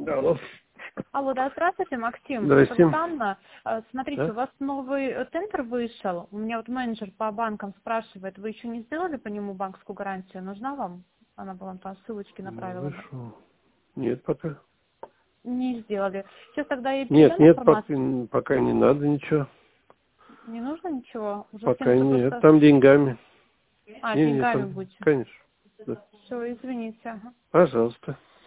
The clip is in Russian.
Алло. Алло, да, здравствуйте, Максим. Здрасте. Это Анна. Смотрите, Да? у вас новый тендер вышел. У меня вот менеджер по банкам спрашивает, вы еще не сделали по нему банковскую гарантию? Нужна вам? Она бы вам там ссылочки направила бы. Вышел. Нет, пока. Не сделали. Сейчас тогда я Нет, передам нет, пока, информацию. пока не надо ничего. Не нужно ничего? Уже Пока всем-то нет. просто... Там деньгами. А, Не, деньгами там, будете. конечно. Да. Все, извините. Ага. Пожалуйста.